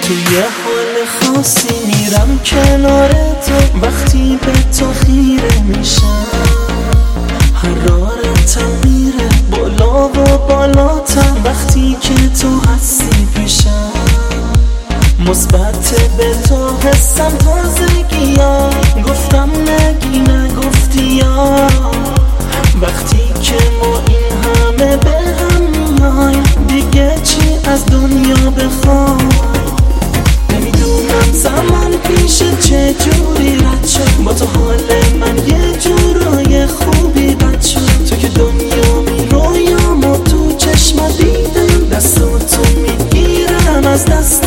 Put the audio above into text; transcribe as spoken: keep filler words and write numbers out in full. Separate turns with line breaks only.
توی حال خاصی میرم کنار تو، وقتی به تو خیره میشم حرارتم میره بالا و بالاتر، وقتی که تو هستی پیشم مثبت به تو حسم تازگی ها، گفتم نگی نگفتی یا وقتی که ما این همه به هم میایم دیگه چی از دنیا بخوام. نمیدونم زمان پیش چه جوری رد شد، با تو حال من یه جورای خوبی بد شد. تو که دنیا می رویام و تو چشم دیدم، دست تو میگیرم از دست